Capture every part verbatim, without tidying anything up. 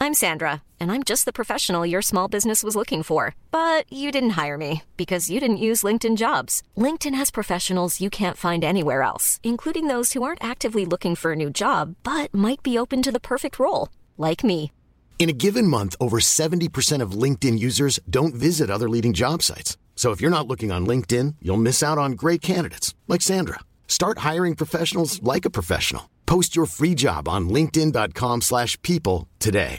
I'm Sandra, and I'm just the professional your small business was looking for. But you didn't hire me because you didn't use LinkedIn Jobs. LinkedIn has professionals you can't find anywhere else, including those who aren't actively looking for a new job, but might be open to the perfect role, like me. In a given month, over seventy percent of LinkedIn users don't visit other leading job sites. So if you're not looking on LinkedIn, you'll miss out on great candidates like Sandra. Start hiring professionals like a professional. Post your free job on linkedin.com slash people today.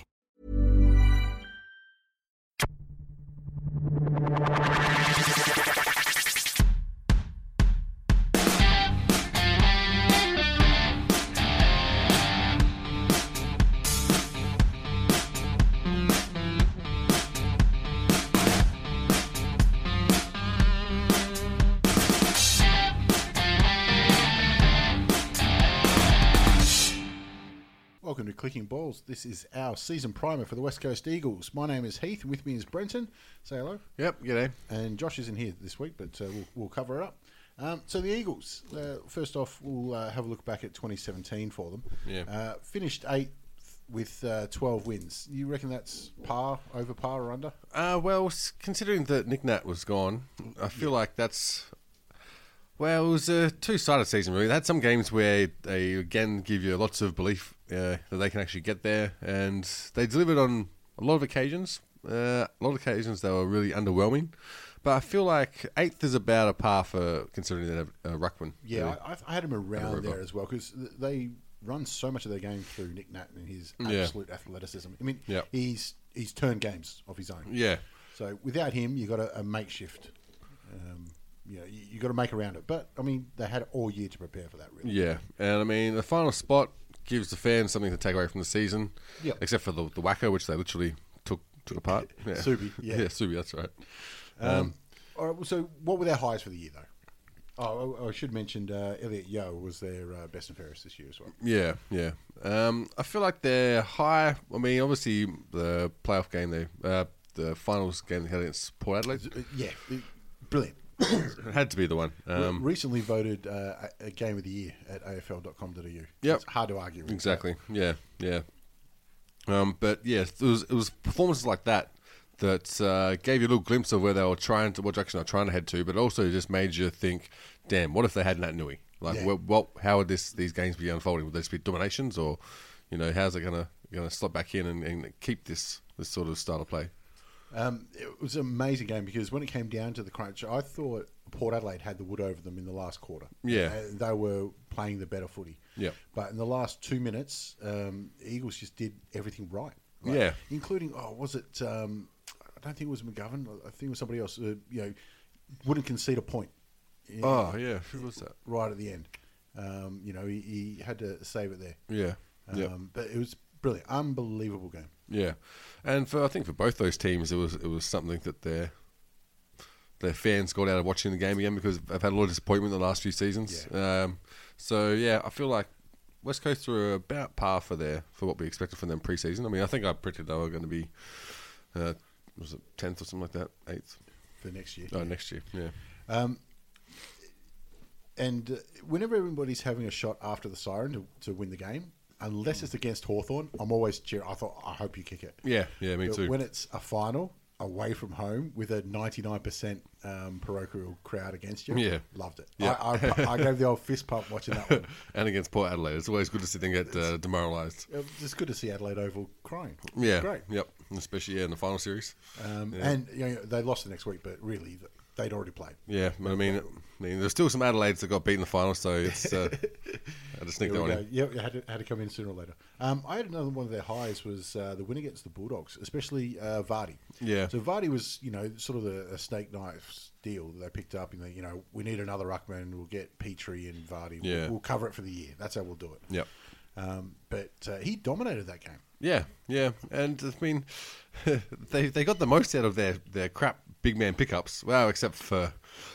Welcome to Clicking Balls. This is our season primer for the West Coast Eagles. My name is Heath, and with me is Brenton. Say hello. Yep, g'day. And Josh isn't here this week, but uh, we'll, we'll cover it up. Um, so the Eagles, uh, first off, we'll uh, have a look back at twenty seventeen for them. Yeah. Uh, finished eighth with uh, twelve wins. You reckon that's par, over par or under? Uh, well, s- considering that Nick Nat was gone, I feel yeah. like that's... Well, it was a two-sided season, really. They had some games where they, again, give you lots of belief uh, that they can actually get there, and they delivered on a lot of occasions. Uh, a lot of occasions they were really underwhelming, but I feel like eighth is about a par for considering they have uh, Ruckman. Yeah, really. I, I had him around there as well, because they run so much of their game through Nick Nat and his absolute yeah. athleticism. I mean, yep. he's he's turned games of his own. Yeah. So without him, you've got a, a makeshift... Um, You know, you, you got to make around it. But, I mean, they had all year to prepare for that, really. Yeah, and, I mean, the final spot gives the fans something to take away from the season, yep. except for the, the whacker, which they literally took took apart. Yeah. Subi, yeah. Yeah, Subi, that's right. Um, Um, all right, well, so what were their highs for the year, though? Oh, I, I should mention uh, Elliot Yeo was their uh, best and fairest this year as well. Yeah, yeah. Um, I feel like they're high. I mean, obviously, the playoff game, they, uh, the finals game they had against Port Adelaide. Uh, yeah, brilliant. It had to be the one. Um, Recently voted uh, a game of the year at A F L dot com dot A U. Yep. It's hard to argue with. Exactly. That. Yeah, yeah. Um, but yeah, it was it was performances like that that uh, gave you a little glimpse of where they were trying to, what direction they were trying to head to, but also just made you think, damn, what if they had Nat Nui? Like, yeah. what, what? How would this these games be unfolding? Would they just be dominations, or you know, how's it gonna gonna slot back in and, and keep this this sort of style of play? Um, it was an amazing game because when it came down to the crunch, I thought Port Adelaide had the wood over them in the last quarter. Yeah. Uh, they were playing the better footy. Yeah. But in the last two minutes, um, Eagles just did everything right. Like, yeah. Including, oh, was it, um, I don't think it was McGovern, I think it was somebody else, uh, you know, wouldn't concede a point. In, oh, yeah. Who was that? Right at the end. Um, you know, he, he had to save it there. Yeah. Um, yeah. But it was brilliant. Unbelievable game. Yeah, and for I think for both those teams, it was it was something that their their fans got out of watching the game again because they've had a lot of disappointment in the last few seasons. Yeah. Um, so yeah, I feel like West Coast were about par for their for what we expected from them pre-season. I mean, I think I predicted they were going to be uh, was it tenth or something like that, eighth for next year. Oh, yeah. next year, yeah. Um, and uh, whenever everybody's having a shot after the siren to, to win the game, unless it's against Hawthorn, I'm always cheering. I thought, I hope you kick it. Yeah, yeah, me but too. When it's a final away from home with a ninety-nine percent um, parochial crowd against you, yeah, loved it. Yeah. I, I, I gave the old fist pump watching that one. And against Port Adelaide, it's always good to see them get uh, demoralised. It's good to see Adelaide Oval crying. Yeah, great. Yep, especially yeah, in the final series. Um, yeah. And you know, they lost the next week, but really they'd already played. Yeah, but I mean, I mean, there's still some Adelaides that got beat in the final, so it's. Uh, I just think that one. In. Yeah, it had to, had to come in sooner or later. Um, I had another one of their highs was uh, the win against the Bulldogs, especially uh, Vardy. Yeah. So Vardy was, you know, sort of a, a snake knife deal that they picked up. And they, you know, we need another ruckman. We'll get Petrie and Vardy. Yeah. We'll, we'll cover it for the year. That's how we'll do it. Yep. Um, but uh, he dominated that game. Yeah, yeah, and I mean, they they got the most out of their, their crap big man pickups. Well, except for.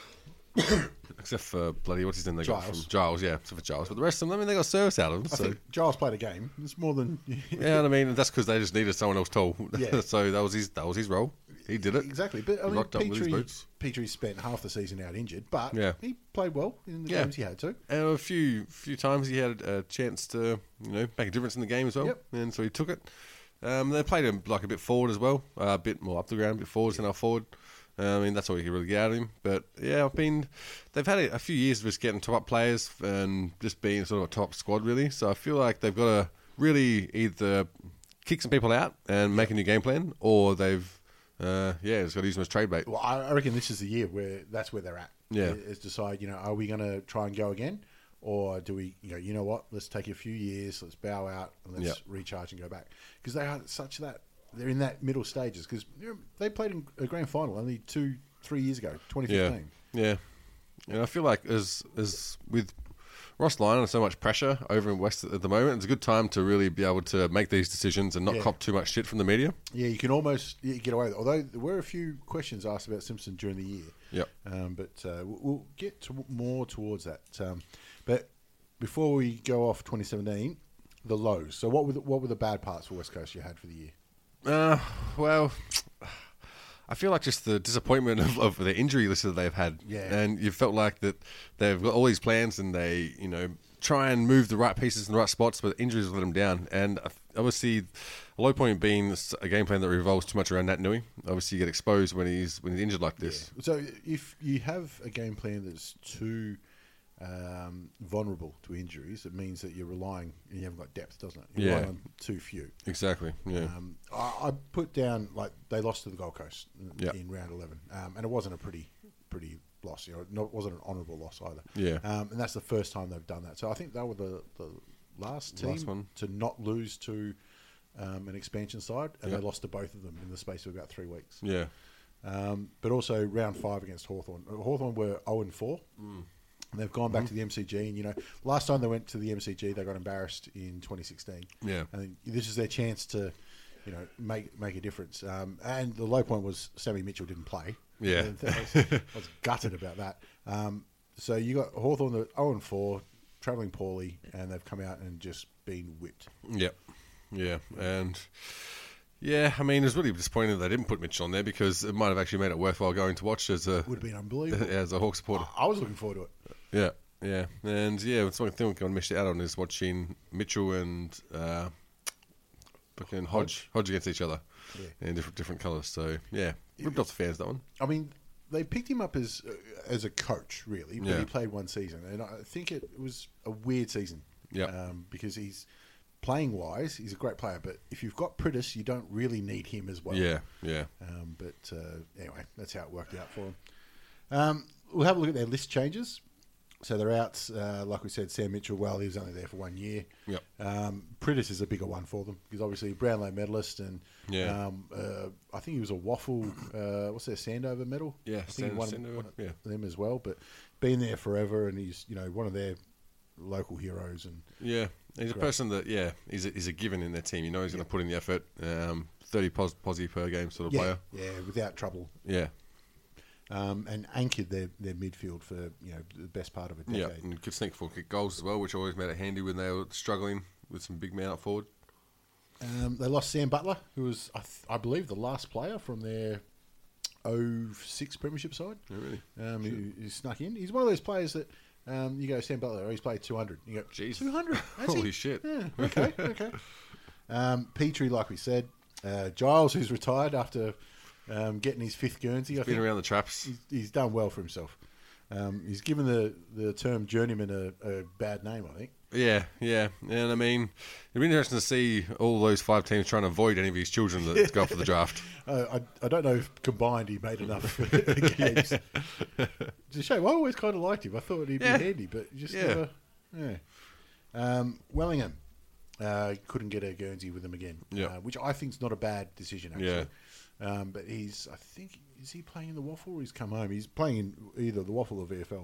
Except for bloody what's his name they got Giles. from Giles, yeah, except for Giles. But the rest of them, I mean, they got service out of them. I So think Giles played a game. It's more than yeah, and I mean that's because they just needed someone else tall. Yeah. So that was his that was his role. He did it exactly. But I He mean, rocked up with his Petrie, boots. Petrie spent half the season out injured, but Yeah. he played well in the Yeah. games he had to. And a few few times he had a chance to you know make a difference in the game as well, Yep. and so he took it. Um, they played him like a bit forward as well, uh, a bit more up the ground, a bit forward than our forward. Uh, I mean, that's all you can really get out of him. But yeah, I've been. They've had a, a few years of just getting top up players and just being sort of a top squad, really. So I feel like they've got to really either kick some people out and make a new game plan, or they've uh, yeah, just got to use them as trade bait. Well, I reckon this is the year where that's where they're at. Yeah, is decide. You know, are we going to try and go again? Or do we, you know, you know what? Let's take a few years. Let's bow out and let's yep. recharge and go back, because they are such that they're in that middle stages. Because you know, they played in a grand final only two, three years ago, twenty fifteen. Yeah, yeah. And I feel like as as with Ross Lyon and so much pressure over in West at the moment, it's a good time to really be able to make these decisions and not yeah. cop too much shit from the media. Yeah, you can almost get away with it. Although there were a few questions asked about Simpson during the year. Yep. Um, but uh, we'll get to more towards that. Um, but before we go off twenty seventeen, the lows. So what were the, what were the bad parts for West Coast you had for the year? Uh, well, I feel like just the disappointment of, of the injury list that they've had. Yeah. And you felt like that they've got all these plans and they, you know, try and move the right pieces in the right spots, but injuries let them down. And obviously, a low point being a game plan that revolves too much around Nat Nui. Obviously, you get exposed when he's when he's injured like this. Yeah. So if you have a game plan that's too um, vulnerable to injuries, it means that you're relying, and you haven't got depth, doesn't it? You're Yeah. relying on too few. Exactly, yeah. Um, I, I put down, like, they lost to the Gold Coast in, Yep. in round eleven, um, and it wasn't a pretty pretty loss. You know, no, it wasn't an honourable loss either. Yeah. Um, and that's the first time they've done that. So I think they were the, the last team Last one. to not lose to um, an expansion side, and Yep. they lost to both of them in the space of about three weeks. Yeah. Um, but also round five against Hawthorn. Hawthorn were oh and four. Mm. And they've gone back Mm-hmm. to the M C G, and you know, last time they went to the M C G, they got embarrassed in twenty sixteen. Yeah. And this is their chance to, you know, make make a difference. Um, and the low point was Sammy Mitchell didn't play. Yeah. And I, was, I was gutted about that. Um, so you got Hawthorn that oh and four, travelling poorly, and they've come out and just been whipped. Yep. Yeah. And yeah, I mean, it was really disappointing that they didn't put Mitchell on there because it might have actually made it worthwhile going to watch as a Would have been unbelievable. as a Hawk supporter. I, I was looking forward to it. Yeah, yeah, and yeah, it's one thing we can miss out on is watching Mitchell and uh, fucking Hodge Hodge against each other Yeah. in different different colours. So yeah, ripped off the fans that one. I mean, they picked him up as uh, as a coach, really, but Yeah. he played one season, and I think it was a weird season. Yeah. Um, because he's playing wise, he's a great player, but if you've got Pritis, you don't really need him as well. Yeah, yeah, Um, but uh, anyway, that's how it worked out for him. Um, we'll have a look at their list changes. So they're out, uh, like we said, Sam Mitchell. Well, he was only there for one year. Yep. Um, Pritis is a bigger one for them because obviously Brownlow medalist, and Yeah. um, uh, I think he was a waffle. Uh, what's their Sandover medal? Yeah, I think he Sand- won Sandover, one of yeah. them as well. But been there forever, and he's you know one of their local heroes. And yeah. He's a Great. person that yeah, he's a, he's a given in their team. You know, he's going to put in the effort. Um, Thirty pos- posi per game sort of yeah, player. yeah, without trouble. Yeah, Um, and anchored their, their midfield for you know the best part of a decade. yeah, and could sneak full kick goals as well, which always made it handy when they were struggling with some big men up forward. Um, they lost Sam Butler, who was, I, th- I believe, the last player from their oh six Premiership side. Oh, really? Um, who, who snuck in. He's one of those players that um, you go, Sam Butler, oh, he's played two hundred. You go, Jeez. two hundred? Holy shit. Yeah, okay, okay. Um, Petrie, like we said. Uh, Giles, who's retired after um, getting his fifth Guernsey. I Been think around the traps. he's, he's done well for himself. Um, he's given the, the term journeyman a, a bad name, I think. Yeah, yeah, and I mean, it'd be interesting to see all those five teams trying to avoid any of his children that go up for the draft. Uh, I, I don't know if combined he made enough games. It's a shame. I always kind of liked him. I thought he'd Yeah. be handy, but he just Yeah. never. Yeah. Um, Wellingham uh, couldn't get a Guernsey with him again, Yeah. uh, which I think is not a bad decision, actually. Yeah. Um, but he's, I think, is he playing in the Waffle or he's come home? He's playing in either the Waffle or V F L.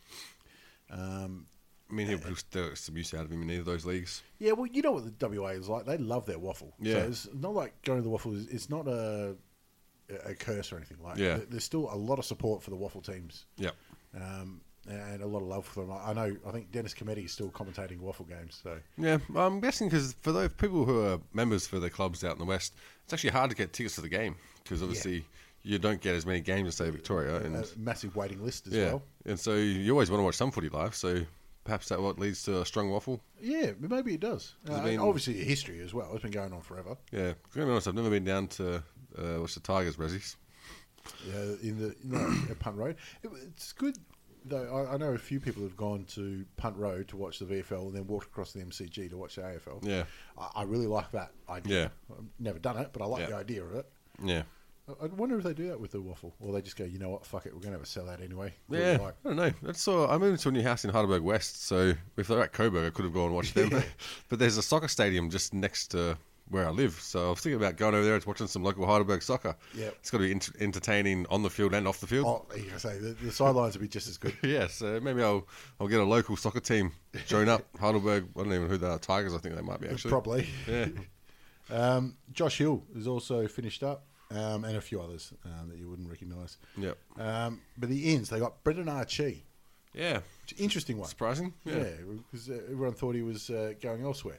Um, I mean, he'll get some use out of him in either of those leagues. Yeah, well, you know what the W A is like. They love their waffle. Yeah. So it's not like going to the waffle. Is, it's not a a curse or anything like. Yeah. There- There's still a lot of support for the waffle teams. Yep. Um, and a lot of love for them. I I know. I think Dennis Cometti is still commentating waffle games. So Yeah, I'm guessing because for those people who are members for the clubs out in the West, it's actually hard to get tickets to the game because obviously you don't get as many games as say Victoria. And a massive waiting list as yeah, well. and so you always want to watch some footy live. So perhaps that what leads to a strong waffle. Yeah, maybe it does. Uh, been- obviously, a history as well. It's been going on forever. Yeah, to be honest, I've never been down to uh, what's the Tigers, Brezzies. Yeah, in the no, at Punt Road. It, it's good though. I, I know a few people have gone to Punt Road to watch the V F L and then walked across the M C G to watch the A F L. Yeah. I, I really like that idea. Yeah. I've never done it, but I like Yeah. the idea of it. Yeah. I, I wonder if they do that with the waffle, or they just go, you know what, fuck it, we're going to have a sellout anyway. What do Yeah, you like? I don't know. That's uh, I moved to a new house in Heidelberg West, so if they're at Coburg, I could have gone and watched them. But there's a soccer stadium just next to where I live, so I was thinking about going over there and watching some local Heidelberg soccer. Yeah. It's got to be ent- entertaining on the field and off the field. Oh, you can say the, the sidelines would be just as good. Yeah, so maybe I'll I'll get a local soccer team join up. Heidelberg, I don't even know who they are. Tigers, I think they might be actually. Probably. Yeah. Um, Josh Hill is also finished up, um, and a few others um, that you wouldn't recognise. Yep. Um, but the ends, they got Brendan Archie. Yeah. Interesting one. Surprising. Yeah, because uh, everyone thought he was uh, going elsewhere.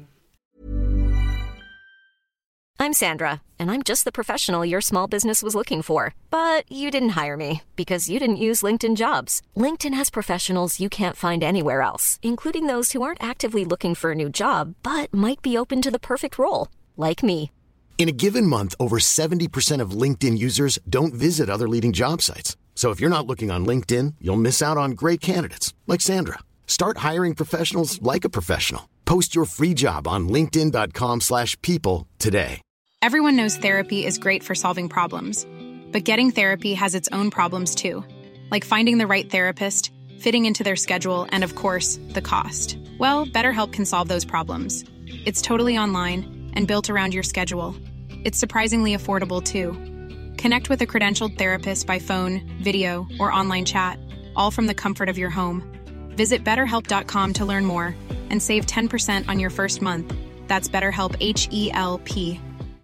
I'm Sandra, and I'm just the professional your small business was looking for. But you didn't hire me because you didn't use LinkedIn Jobs. LinkedIn has professionals you can't find anywhere else, including those who aren't actively looking for a new job, but might be open to the perfect role, like me. In a given month, over seventy percent of LinkedIn users don't visit other leading job sites. So if you're not looking on LinkedIn, you'll miss out on great candidates like Sandra. Start hiring professionals like a professional. Post your free job on linkedin dot com slash people today. Everyone knows therapy is great for solving problems, but getting therapy has its own problems too, like finding the right therapist, fitting into their schedule, and of course, the cost. Well, BetterHelp can solve those problems. It's totally online and built around your schedule. It's surprisingly affordable too. Connect with a credentialed therapist by phone, video, or online chat, all from the comfort of your home. Visit better help dot com to learn more and save ten percent on your first month. That's BetterHelp, H E L P.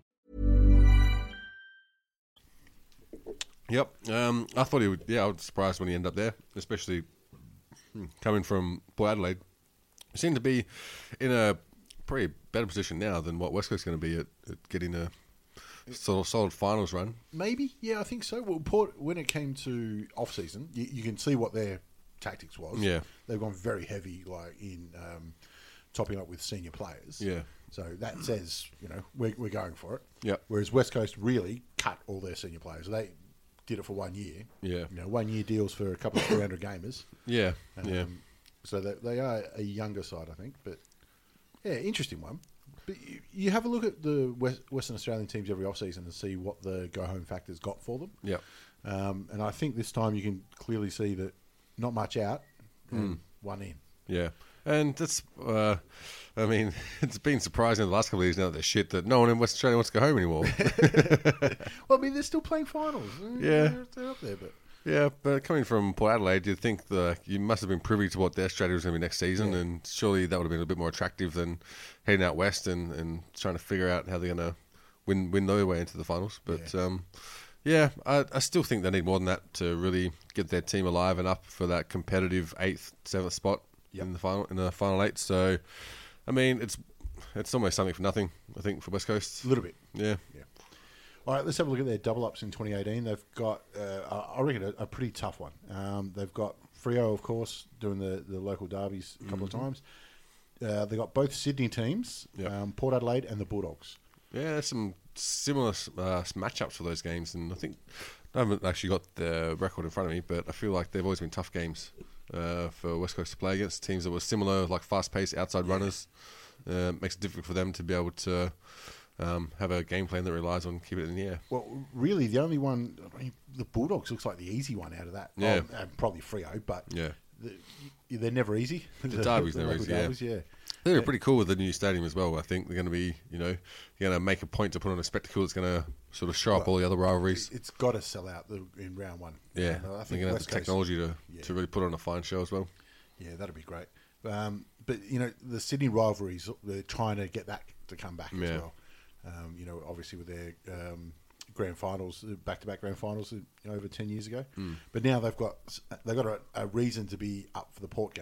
Yep. Um, I thought he would. Yeah, I was surprised when he ended up there, especially hmm, coming from Port Adelaide. He seemed to be in a pretty better position now than what West Coast's going to be at, at getting a sort of solid finals run. Maybe, yeah, I think so. Well, Port, when it came to off season, you, you can see what their tactics was. Yeah, they've gone very heavy, like in um, topping up with senior players. Yeah. So that says, you know, we're we're going for it. Yeah. Whereas West Coast really cut all their senior players. They did it for one year. Yeah. You know, one year deals for a couple of three hundred gamers. Yeah. Um, yeah. So they, they are a younger side, I think. But yeah, interesting one. But you, you have a look at the West, Western Australian teams every off season and see what the go home factor's got for them. Yeah. Um, and I think this time you can clearly see that not much out and one in. Yeah. And that's, uh, I mean, it's been surprising in the last couple of years now that they're shit that no one in Western Australia wants to go home anymore. Well, I mean, they're still playing finals. Yeah. They're, they're up there, but Yeah, but coming from Port Adelaide, you'd think that you must have been privy to what their strategy was going to be next season, Yeah. and surely that would have been a bit more attractive than heading out west and, and trying to figure out how they're going to win win their way into the finals. But yeah, um, yeah I, I still think they need more than that to really get their team alive and up for that competitive eighth, seventh spot Yep. in the final in the final eight. So, I mean, it's it's almost something for nothing, I think, for West Coast. a little bit. Yeah. Yeah. All right, let's have a look at their double ups in twenty eighteen. They've got, uh, I reckon, a, a pretty tough one. Um, they've got Freo, of course, doing the, the local derbies a couple Mm-hmm. of times. Uh, they've got both Sydney teams, Yep. um, Port Adelaide and the Bulldogs. Yeah, there's some similar uh, matchups for those games, and I think I haven't actually got the record in front of me, but I feel like they've always been tough games uh, for West Coast to play against teams that were similar, like fast-paced outside runners. Uh, makes it difficult for them to be able to um, have a game plan that relies on keeping it in the air. Well, really, the only one, I mean, the Bulldogs looks like the easy one out of that. Yeah. Oh, and probably Freo, but Yeah. the, they're never easy. The derby's never local easy, yeah. derbies, yeah. They're pretty cool with the new stadium as well. I think they're going to be, you know, you're going to make a point to put on a spectacle that's going to sort of show up all the other rivalries. It's got to sell out the, in round one. Yeah, And I they're think going to have West the Coast- technology to, Yeah. to really put on a fine show as well. Yeah, that'd be great. Um, but you know, the Sydney rivalries, they're trying to get that to come back as Yeah. well. Um, you know, obviously with their um, grand finals, back-to-back grand finals you know, over ten years ago. Mm. But now they've got they've got a, a reason to be up for the Port game.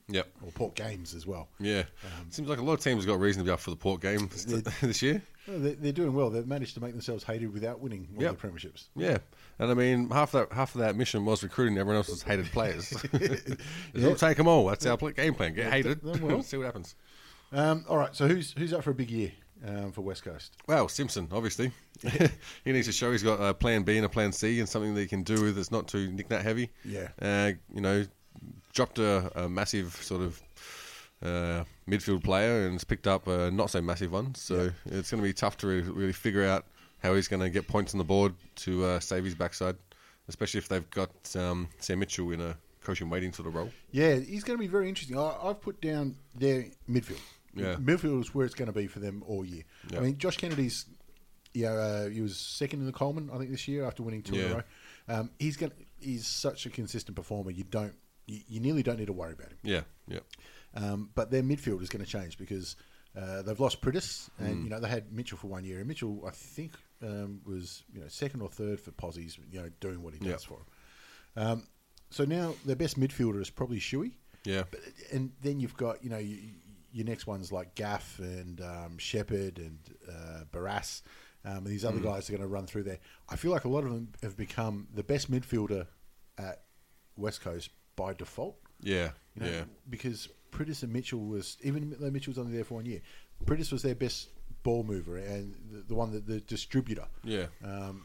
Yep. Or Port games as well. Yeah. Um, Seems like a lot of teams have got reason to be up for the Port game this year. Well, they're, they're doing well. They've managed to make themselves hated without winning one yep. of the premierships. Yeah. And I mean, half that half of that mission was recruiting everyone else's hated players. We'll take them all. That's our game plan. Get hated. Well. See what happens. Um, all right. So who's who's up for a big year um, for West Coast? Well, Simpson, obviously. He needs to show he's got a plan B and a plan C and something that he can do that's not too Nick-Nat heavy. Yeah. Uh, you know, dropped a, a massive sort of uh, midfield player and has picked up a not so massive one. So yeah. It's going to be tough to really, really figure out how he's going to get points on the board to uh, save his backside, especially if they've got um, Sam Mitchell in a coaching waiting sort of role. Yeah, he's going to be very interesting. I, I've put down their midfield. Yeah. Midfield is where it's going to be for them all year. Yeah. I mean, Josh Kennedy's, you know, uh, he was second in the Coleman, I think, this year after winning two yeah. in a row. Um, he's going. He's such a consistent performer. You don't. You, you nearly don't need to worry about him. Yeah, yeah. Um, but their midfield is going to change because uh, they've lost Prittis, and Mm. you know they had Mitchell for one year, and Mitchell, I think, um, was you know second or third for Posies, you know, doing what he does Yep. for him. Um, so now their best midfielder is probably Shuey. Yeah. But, and then you've got, you know, you, your next ones like Gaff and um, Shepherd and uh, Barras, um, and these other Mm. guys are going to run through there. I feel like a lot of them have become the best midfielder at West Coast by default. Yeah, You know, yeah. because Prittis and Mitchell was, even though Mitchell was only there for one year, Prittis was their best ball mover and the, the one that the distributor. Yeah. Um,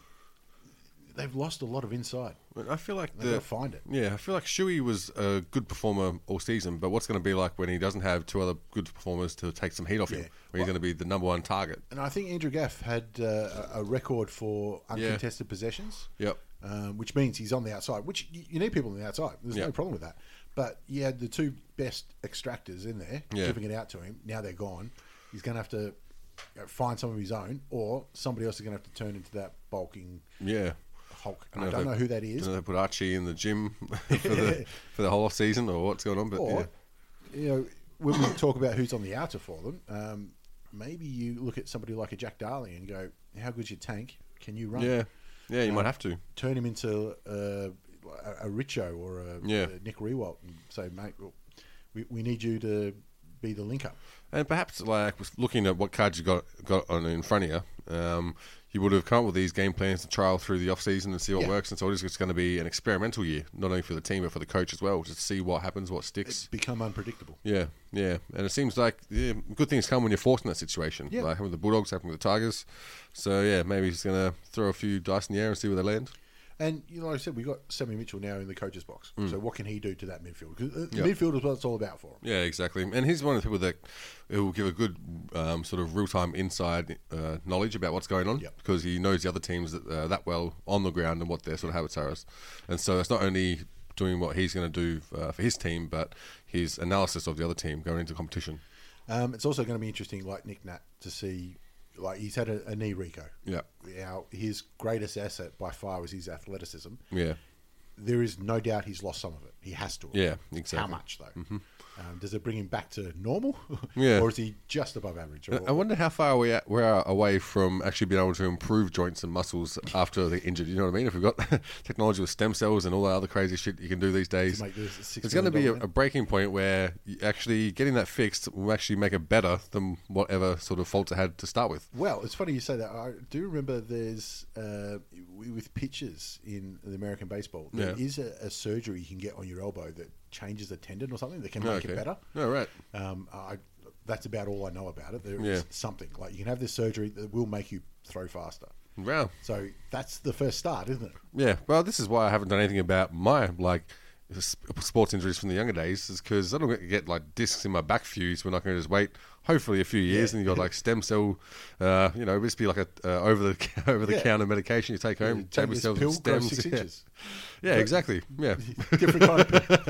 they've lost a lot of inside. I feel like They've the, got to find it. Yeah, I feel like Shuey was a good performer all season, but what's going to be like when he doesn't have two other good performers to take some heat off him? Yeah. When he's going to be the number one target. And I think Andrew Gaff had uh, a a record for uncontested possessions. Yep. Um, which means he's on the outside, which you, you need people on the outside. There's Yeah. no problem with that. But you had the two best extractors in there, Yeah. giving it out to him. Now they're gone. He's going to have to you know, find some of his own, or somebody else is going to have to turn into that bulking Yeah. Hulk. I And I don't know who that is. Don't know if they put Archie in the gym for the for the whole off season or what's going on, but Or, yeah. you know, when we talk about who's on the outer for them, um, maybe you look at somebody like a Jack Darling and go, how good's your tank? Can you run? Yeah. Yeah, you Um, might have to. Turn him into uh, a, a Richo or a, Yeah. a Nick Rewalt and say, mate, well, we, we need you to be the link up. And perhaps, like, looking at what cards you got got on in front of you, um, you would have come up with these game plans to trial through the off season and see what Yeah. works. And so it is going to be an experimental year, not only for the team but for the coach as well, just to see what happens, what sticks. Become unpredictable. Yeah, yeah, and it seems like yeah, good things come when you're forced in that situation. Yeah. Like having the Bulldogs, having the Tigers. So yeah, maybe he's going to throw a few dice in the air and see where they land. And, you know, like I said, we've got Sammy Mitchell now in the coach's box. So what can he do to that midfield? Because the Yep. midfield is what it's all about for him. Yeah, exactly. And he's one of the people that will give a good um, sort of real-time inside uh, knowledge about what's going on Yep. because he knows the other teams that, uh, that well on the ground and what their sort of habits are. And so it's not only doing what he's going to do uh, for his team, but his analysis of the other team going into competition. Um, it's also going to be interesting, like Nick Nat, to see, like, he's had a, a knee Rico. Yeah. Now, his greatest asset by far was his athleticism. Yeah. There is no doubt he's lost some of it. He has to. Yeah, exactly. How much, though? Mm-hmm. Um, does it bring him back to normal? Yeah. Or is he just above average? Or, I wonder how far we are, we are away from actually being able to improve joints and muscles after they're injured. You know what I mean? If we've got technology with stem cells and all that other crazy shit you can do these days, To make this a six there's going to be a, million dollar a breaking point where you actually getting that fixed will actually make it better than whatever sort of faults it had to start with. Well, it's funny you say that. I do remember there's, uh, with pitchers in the American baseball, there Yeah. is a, a surgery you can get on your elbow that changes a tendon or something that can make Okay. it better. Oh, right. Um, I, that's about all I know about it. There is Yeah. something. Like, you can have this surgery that will make you throw faster. Wow. So that's the first start, isn't it? Yeah. Well, this is why I haven't done anything about my, like, s- sports injuries from the younger days, is because I don't get, get, like, discs in my back fuse when I can just wait, hopefully, a few years, Yeah. and you got, like, stem cell, uh, you know, just be like a uh, over the over the Yeah. counter medication you take home, You jab take this yourself pill, with grow stems. six yeah. inches. Yeah, exactly. Yeah. Different kind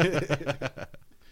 of pill.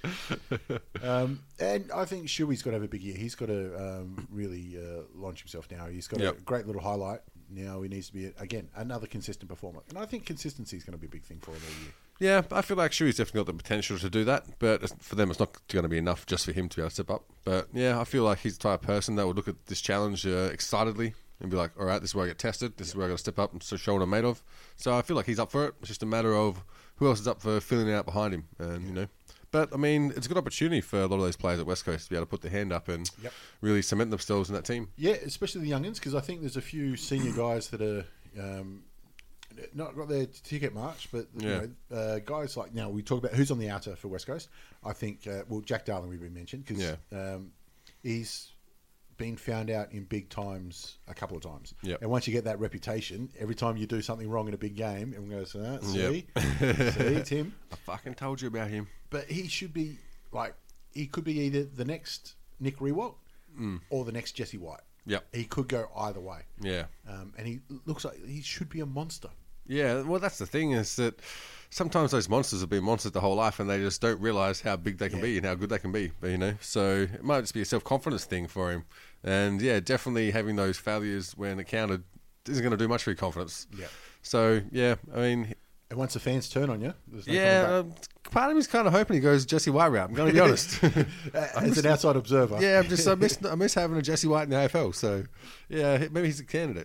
um, and I think Shuey's got to have a big year. He's got to um, really uh, launch himself now. He's got Yep. a great little highlight. Now he needs to be, again, another consistent performer. And I think consistency is going to be a big thing for him all year. Yeah, I feel like Shuey's definitely got the potential to do that, but it's- for them, it's not going to be enough just for him to be able to step up. But yeah, I feel like he's the type of person that would look at this challenge uh, excitedly and be like, all right, this is where I get tested. This is where I got to step up and so show what I'm made of. So I feel like he's up for it. It's just a matter of who else is up for filling it out behind him. And, you know, But, I mean, it's a good opportunity for a lot of those players at West Coast to be able to put their hand up and Yep. really cement themselves in that team. Yeah, especially the youngins, because I think there's a few senior guys that are um, not got their ticket march, but Yeah. you know, uh, guys like, now we talk about who's on the outer for West Coast. I think, uh, well, Jack Darling we've been mentioned, because Yeah. um, he's been found out in big times a couple of times. Yep. And once you get that reputation, every time you do something wrong in a big game, everyone goes, ah, see, Yep. see, Tim. I fucking told you about him. But he should be, like, he could be either the next Nick Rewalt Mm. or the next Jesse White. Yep. He could go either way. Yeah. Um, and he looks like he should be a monster. Yeah, well, that's the thing is that sometimes those monsters have been monsters the whole life and they just don't realise how big they can Yeah. be and how good they can be, you know? So it might just be a self-confidence thing for him. And, yeah, definitely having those failures when it counted isn't going to do much for your confidence. Yeah. So, yeah, I mean... And once the fans turn on you, there's no yeah, coming um, part of me's kind of hoping he goes Jesse White route. I'm going to be honest. back. Uh, As an outside observer. yeah, I'm just I miss I miss having a Jesse White in the A F L. So yeah, maybe he's a candidate.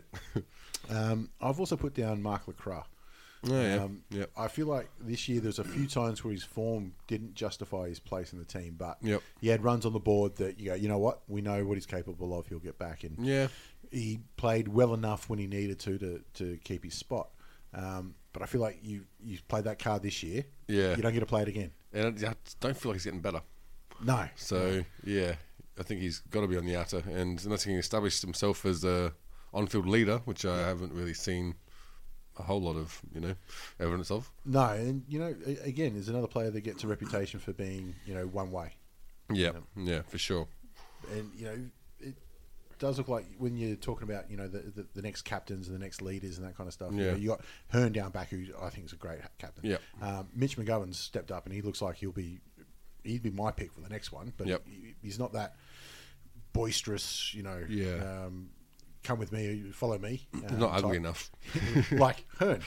Um, I've also put down Mark Lacroix. Oh, yeah. Um, Yep. I feel like this year there's a few times where his form didn't justify his place in the team, but Yep. he had runs on the board that you go, you know what, we know what he's capable of. He'll get back, and Yeah. he played well enough when he needed to to, to keep his spot. Um, but I feel like you you played that card this year. Yeah. You don't get to play it again. And I just don't feel like he's getting better. No. So yeah, I think he's got to be on the outer, and unless he can establish himself as a on-field leader, which I haven't really seen a whole lot of, you know, evidence of. No, and you know, a- again, there's another player that gets a reputation for being, you know, one way. Yeah, yeah, for sure. And you know, it does look like when you're talking about, you know, the the, the next captains and the next leaders and that kind of stuff. You Yeah. know, you got Hearn down back, who I think is a great captain. Yeah. Um, Mitch McGovern's stepped up, and he looks like he'll be he'd be my pick for the next one. But Yep. he, he's not that boisterous, you know. Yeah. Um, come with me, follow me. He's um, not ugly type. enough. like Hearn.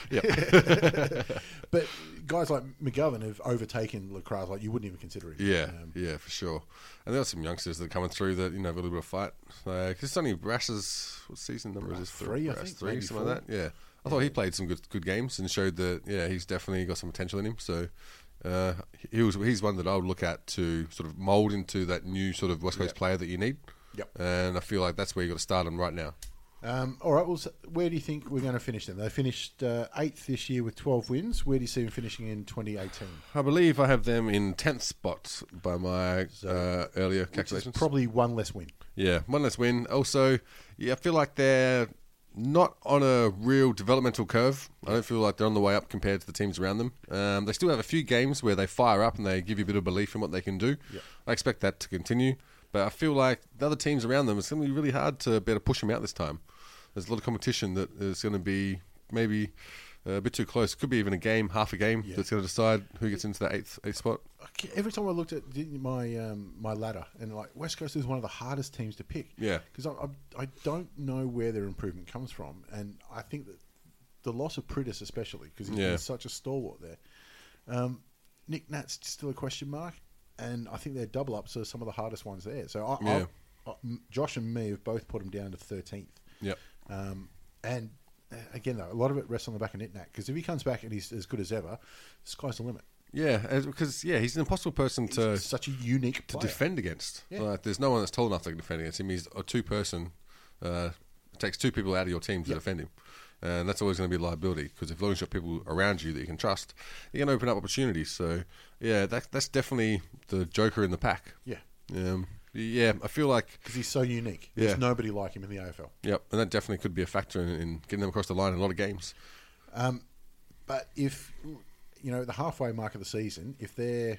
Yep. But guys like McGovern have overtaken Lacroix, like you wouldn't even consider him. Yeah, Um, yeah, for sure. And there are some youngsters that are coming through that, you know, have a little bit of fight. Because it's only Brash's, what season number is this? Three, I Brash think, Three, maybe something like that. Yeah. I thought he played some good good games and showed that, yeah, he's definitely got some potential in him. So uh, he was he's one that I would look at to sort of mould into that new sort of West Coast Yep. player that you need. Yep. And I feel like that's where you got to start him right now. Um, all right. Well, so where do you think we're going to finish then? They finished uh, eighth this year with twelve wins. Where do you see them finishing in twenty eighteen? I believe I have them in tenth spot by my uh, earlier Which is calculations. probably one less win. Yeah, one less win. Also, yeah, I feel like they're not on a real developmental curve. I don't feel like they're on the way up compared to the teams around them. Um, they still have a few games where they fire up and they give you a bit of belief in what they can do. Yep. I expect that to continue. But I feel like the other teams around them, it's going to be really hard to be able to push them out this time. There's a lot of competition that is going to be maybe a bit too close. Could be even a game, half a game, Yeah. that's going to decide who gets into that eighth, eighth spot. Every time I looked at the- my um, my ladder, and like West Coast is one of the hardest teams to pick. Yeah. Because I, I I don't know where their improvement comes from, and I think that the loss of Pritis especially, because he's Yeah. been such a stalwart there. Um, Nick Nat's still a question mark, and I think their double ups are some of the hardest ones there. So I, Yeah. I, I, Josh and me have both put them down to thirteenth. Yep. Um, and uh, again, though, a lot of it rests on the back of Nick Nat, because if he comes back and he's as good as ever, the sky's the limit. Yeah, because, yeah, he's an impossible person to... He's such a unique to player. defend against. Yeah. Like, there's no one that's tall enough to defend against him. He's a two-person. Uh, it takes two people out of your team to Yep. defend him. And that's always going to be a liability, because if long as you've got people around you that you can trust, you're going to open up opportunities. So, yeah, that, that's definitely the joker in the pack. Yeah. Um, yeah, I feel like... Because he's so unique. There's Yeah. nobody like him in the A F L. Yep, and that definitely could be a factor in, in getting them across the line in a lot of games. Um, but if, you know, the halfway mark of the season, if they're,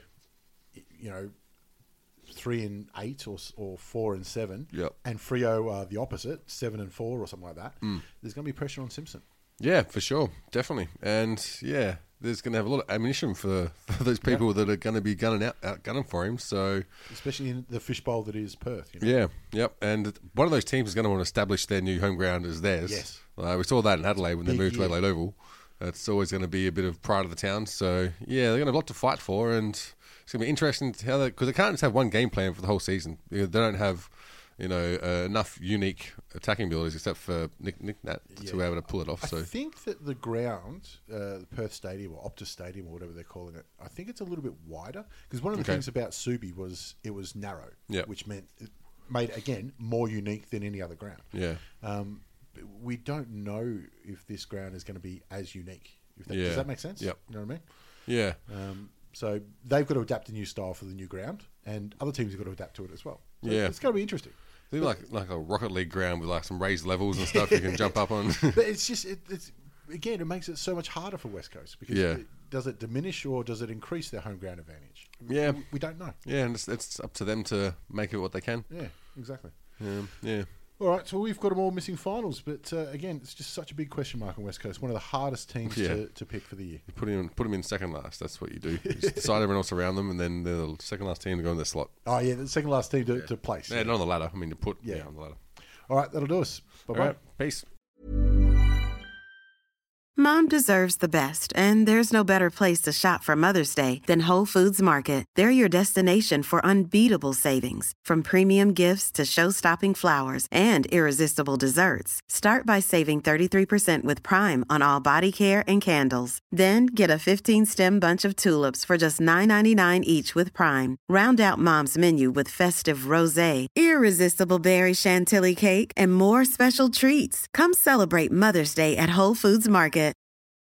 you know, three and eight or or four and seven, Yep. and Freo are the opposite, seven and four or something like that, Mm. there's going to be pressure on Simpson. Yeah, for sure, definitely. And, yeah, there's going to have a lot of ammunition for, for those people that are going to be gunning out, out gunning for him. So... Especially in the fishbowl that is Perth. You know? Yeah, yep. And one of those teams is going to want to establish their new home ground as theirs. Yes. Uh, we saw that in Adelaide when Big they moved year. to Adelaide Oval. It's always going to be a bit of pride of the town. So, yeah, they're going to have a lot to fight for. And it's going to be interesting to how they... Because they can't just have one game plan for the whole season. You know, they don't have... you know, uh, enough unique attacking abilities, except for Nick, Nick Nat, Yeah. to be able to pull it off. I So think that the ground, uh, the Perth Stadium or Optus Stadium or whatever they're calling it, I think it's a little bit wider because one of the Okay. things about Subi was it was narrow, Yeah. which meant it made again more unique than any other ground. yeah, Um, but we don't know if this ground is going to be as unique. If that, Yeah. Does that make sense? Yep. You know what I mean? yeah, Um, so they've got to adapt a new style for the new ground, and other teams have got to adapt to it as well. So Yeah. it's going to be interesting. Maybe like like a Rocket League ground with like some raised levels and stuff you can jump up on. But it's just it, it's again, it makes it so much harder for West Coast because Yeah. it, does it diminish or does it increase their home ground advantage? Yeah. we, we don't know. Yeah, and it's, it's up to them to make it what they can. Yeah, exactly. Um, yeah. All right, so we've got them all missing finals, but uh, again, it's just such a big question mark on West Coast. One of the hardest teams Yeah. to, to pick for the year. You put him put him in second last. That's what you do. You just decide everyone else around them, and then they're the second last team to go in their slot. Oh yeah, the second last team to, to place. Yeah, not on the ladder. I mean, to put yeah, Yeah. on the ladder. All right, that'll do us. Bye All bye. right, peace. Mom deserves the best, and there's no better place to shop for Mother's Day than Whole Foods Market. They're your destination for unbeatable savings, from premium gifts to show-stopping flowers and irresistible desserts. Start by saving thirty-three percent with Prime on all body care and candles. Then get a fifteen-stem bunch of tulips for just nine ninety-nine each with Prime. Round out Mom's menu with festive rosé, irresistible berry chantilly cake, and more special treats. Come celebrate Mother's Day at Whole Foods Market.